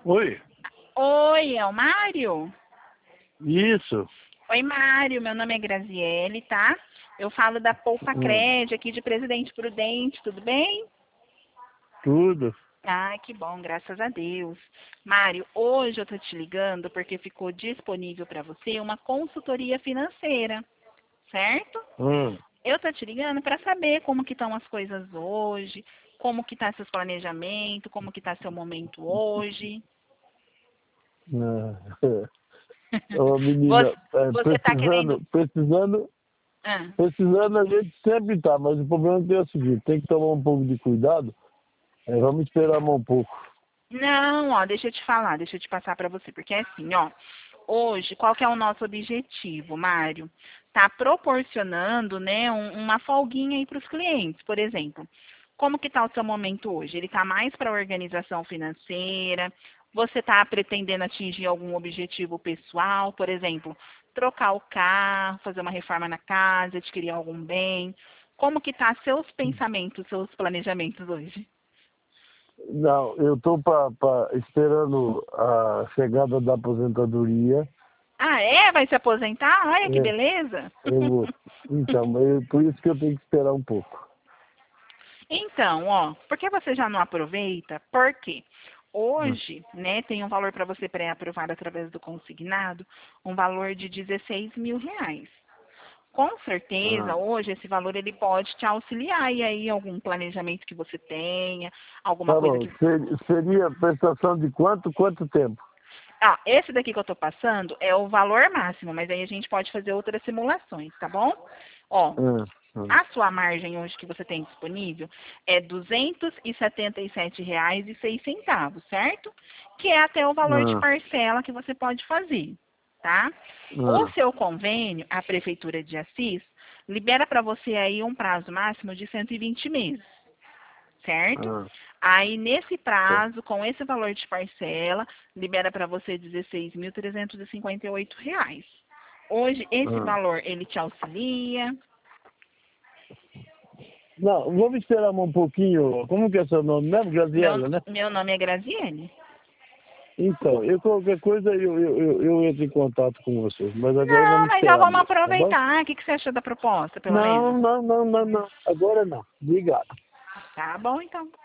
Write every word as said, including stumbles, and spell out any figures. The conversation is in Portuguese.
Oi, Oi, é o Mário? isso. Oi, Mário, meu nome é Graziele, tá? Eu falo da Poupa Hum, Cred, aqui de Presidente Prudente, tudo bem? tudo. Ai, que bom, graças a Deus. Mário, hoje eu tô te ligando porque ficou disponível para você uma consultoria financeira, certo? Hum, Eu tô te ligando para saber como que estão as coisas hoje, como que tá seus planejamentos, como que tá seu momento hoje. ah, Ô, menina, Você, é, você tá querendo... precisando, precisando, Ah. precisando a gente sempre tá, mas o problema é o seguinte, tem que tomar um pouco de cuidado, é, vamos esperar mais um pouco. Não, ó, deixa eu te falar, deixa eu te passar para você, porque é assim, ó, hoje, qual que é o nosso objetivo, Mário? Tá proporcionando, né, um- uma folguinha aí para os clientes, por exemplo. Como que tá o seu momento hoje? Ele tá mais para organização financeira? Você tá pretendendo atingir algum objetivo pessoal, por exemplo, trocar o carro, fazer uma reforma na casa, adquirir algum bem? Como que tá seus pensamentos, seus planejamentos hoje? Não, eu estou esperando a chegada da aposentadoria. Ah, é? Vai se aposentar? Olha que É, beleza. eu vou. Então, mas eu- por isso que eu tenho que esperar um pouco. Então, ó, por que você já não aproveita? Porque Hum. hoje, né, tem um valor para você pré-aprovado através do consignado, um valor de dezesseis mil reais. Com certeza, Ah, hoje esse valor ele pode te auxiliar e aí algum planejamento que você tenha, alguma tá coisa bom, que... Ser- seria prestação de quanto, quanto tempo? Ah, esse daqui que eu tô passando é o valor máximo, mas aí a gente pode fazer outras simulações, tá bom? Ó, Ah, ah, a sua margem hoje que você tem disponível é duzentos e setenta e sete reais e seis centavos, certo? Que é até o valor de ah, parcela que você pode fazer, tá? O ah, seu convênio, a Prefeitura de Assis, libera para você aí um prazo máximo de cento e vinte meses, certo? ah, Aí, nesse tá. prazo, com esse valor de parcela, libera para você dezesseis mil trezentos e cinquenta e oito reais. Hoje, esse Ah. valor, ele te auxilia. Não, vamos esperar um pouquinho. Como que é seu nome mesmo? Meu, Graziela, né? meu nome é Graziene. Então, eu qualquer coisa eu, eu, eu, eu entro em contato com vocês, mas agora Não, vamos mas já esperar vamos mesmo, tá bom? aproveitar. O que, que você achou da proposta, pelo Não, menos? não, não, não, não. Agora não. Obrigado. Tá bom, então.